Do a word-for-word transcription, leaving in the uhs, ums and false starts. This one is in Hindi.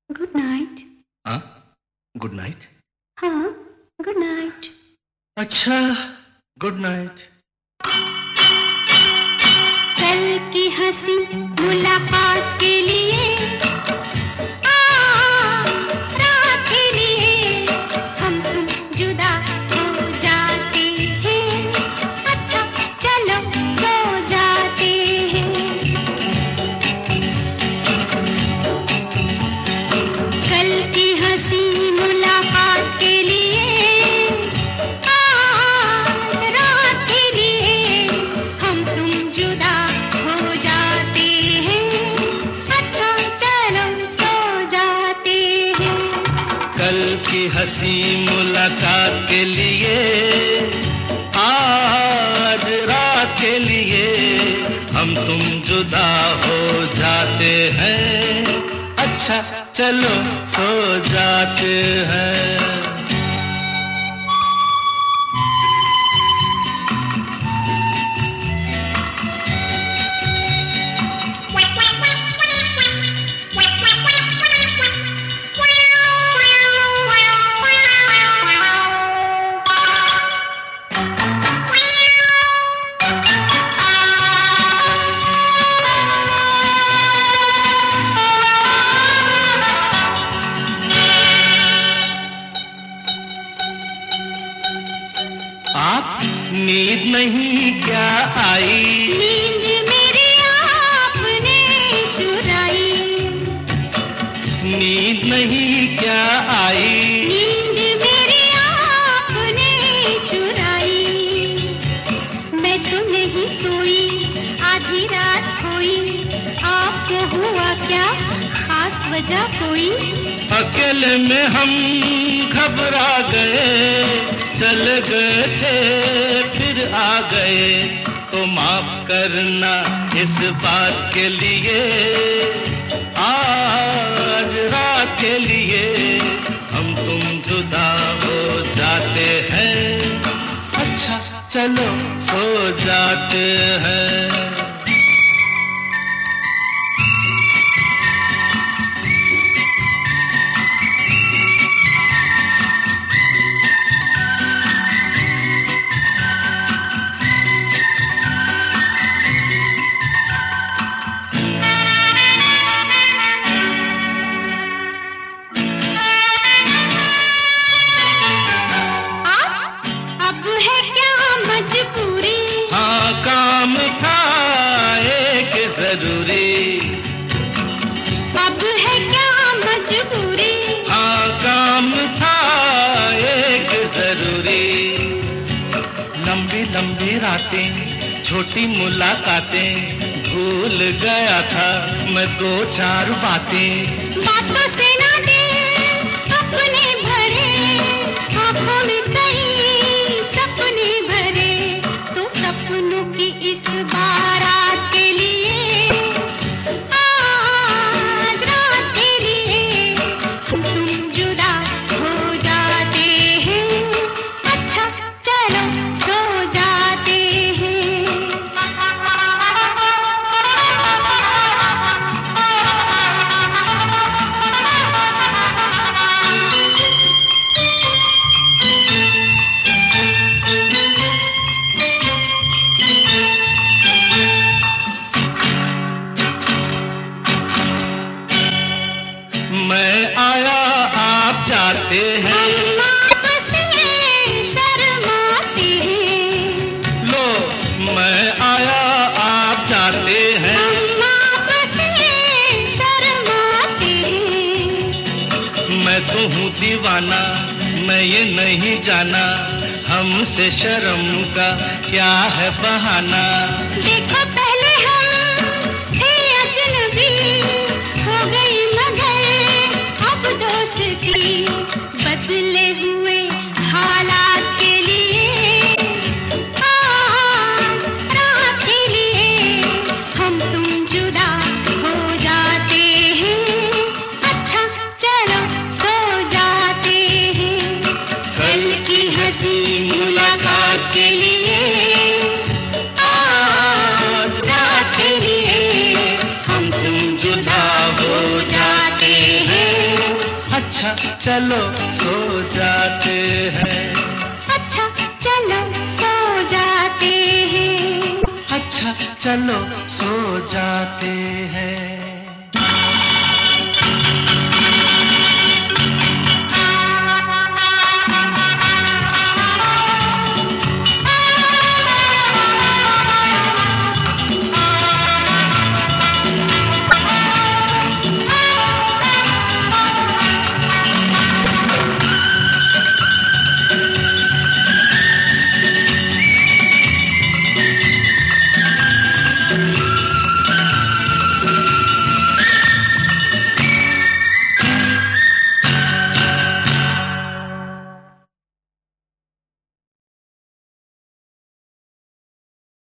Good night. हाँ, गुड नाइट। हाँ, गुड नाइट। अच्छा, गुड नाइट। कल की हंसी मुलाकात के लिए, आज रात के लिए हम तुम जुदा हो जाते हैं। अच्छा चलो सो जाते हैं। कल की हंसी मुलाकात के लिए, आज रात के लिए हम तुम जुदा हो जाते हैं। अच्छा चलो सो जाते हैं। कल की हंसी मुलाकात के लिए, आज रात के लिए हम तुम जुदा हो जाते हैं। अच्छा चलो सो जाते हैं। आप नींद नहीं क्या आई? नींद मेरी आपने चुराई। नींद नहीं क्या आई? नींद मेरी आपने चुराई। मैं तो नहीं सोई, आधी रात खोई। आपको हुआ क्या, खास वजह कोई? अकेले में हम घबरा गए, चल गए थे फिर आ गए। तो माफ करना इस बात के लिए, आज रात के लिए हम तुम जुदा हो जाते हैं। अच्छा चलो सो जाते हैं। अब है क्या मजबूरी? हाँ, काम था एक जरूरी। अब है क्या मजबूरी? हाँ, काम था एक जरूरी। लंबी लंबी रातें, छोटी मुलाकातें, भूल गया था मैं दो चार बातें। बातों से ना दिल अपने भरे, आँखों में कई सपने भरे। तो सपनों की इस बारात के लिए, आज रात के लिए तुम जुदा हो जाते हैं। अच्छा चलो सो जाते हैं। मैं आया आप जाते हैं, हम आपसे शर्माते हैं। लो मैं आया आप जाते हैं। हम आपसे शर्माते हैं। मैं तो हूँ दीवाना, मैं ये नहीं जाना, हमसे शर्म का क्या है बहाना। देखो पहले हम थे अजनबी, हो गई मगर अब दोस्ती। बदले हुए हालात के लिए, आज रात के लिए हम तुम जुदा हो जाते हैं। अच्छा चलो सो जाते हैं। कल की हंसी मुलाकात के लिए, आज रात के लिए हम तुम जुदा अच्छा चलो सो जाते हैं, अच्छा चलो सो जाते हैं, अच्छा चलो सो जाते हैं।